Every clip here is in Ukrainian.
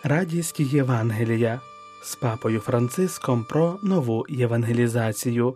Радість Євангелія з папою Франциском про нову євангелізацію.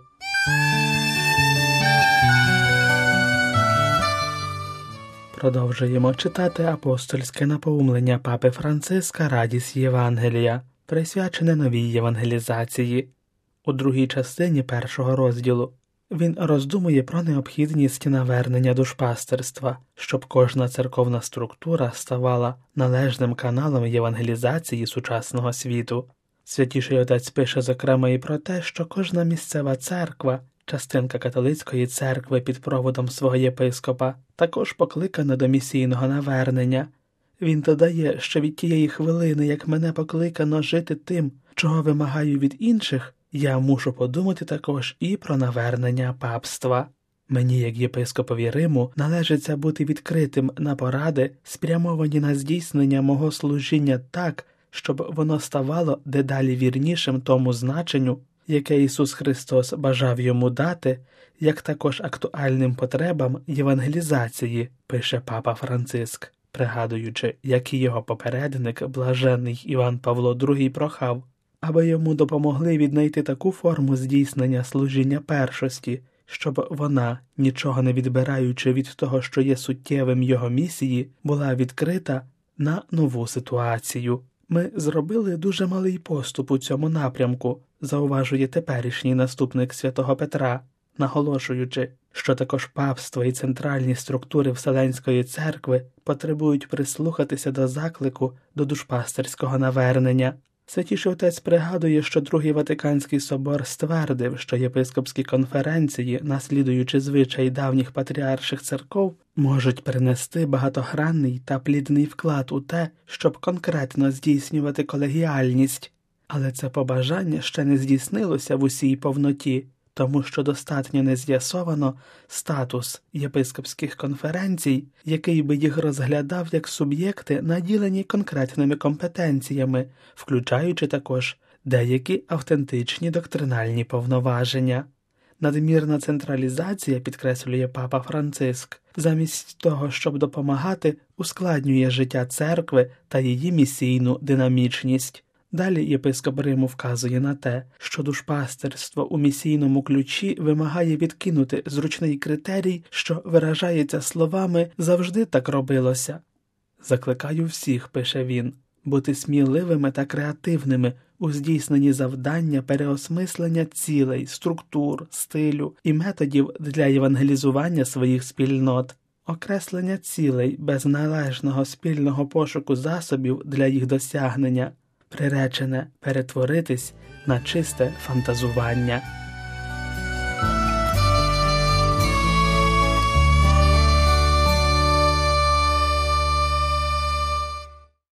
Продовжуємо читати апостольське напоумлення папи Франциска «Радість Євангелія», присвячене новій євангелізації. У другій частині першого розділу він роздумує про необхідність навернення душпастерства, щоб кожна церковна структура ставала належним каналом євангелізації сучасного світу. Святіший отець пише зокрема і про те, що кожна місцева церква, частинка католицької церкви під проводом свого єпископа, також покликана до місійного навернення. Він додає, що від тієї хвилини, як мене покликано жити тим, чого вимагаю від інших, я мушу подумати також і про навернення папства. Мені, як єпископові Риму, належиться бути відкритим на поради, спрямовані на здійснення мого служіння так, щоб воно ставало дедалі вірнішим тому значенню, яке Ісус Христос бажав йому дати, як також актуальним потребам євангелізації, пише папа Франциск, пригадуючи, як і його попередник, блаженний Іван Павло II, прохав, аби йому допомогли віднайти таку форму здійснення служіння першості, щоб вона, нічого не відбираючи від того, що є суттєвим його місії, була відкрита на нову ситуацію. Ми зробили дуже малий поступ у цьому напрямку, зауважує теперішній наступник святого Петра, наголошуючи, що також папство і центральні структури Вселенської церкви потребують прислухатися до заклику до душпастерського навернення. Святіший отець пригадує, що Другий Ватиканський собор ствердив, що єпископські конференції, наслідуючи звичай давніх патріарших церков, можуть принести багатогранний та плідний вклад у те, щоб конкретно здійснювати колегіальність. Але це побажання ще не здійснилося в усій повноті, тому що достатньо не з'ясовано статус єпископських конференцій, який би їх розглядав як суб'єкти, наділені конкретними компетенціями, включаючи також деякі автентичні доктринальні повноваження. Надмірна централізація, підкреслює папа Франциск, замість того, щоб допомагати, ускладнює життя церкви та її місійну динамічність. Далі єпископ Риму вказує на те, що душпастерство у місійному ключі вимагає відкинути зручний критерій, що виражається словами «завжди так робилося». «Закликаю всіх», пише він, «бути сміливими та креативними у здійсненні завдання переосмислення цілей, структур, стилю і методів для євангелізування своїх спільнот». Окреслення цілей без належного спільного пошуку засобів для їх досягнення приречене перетворитись на чисте фантазування.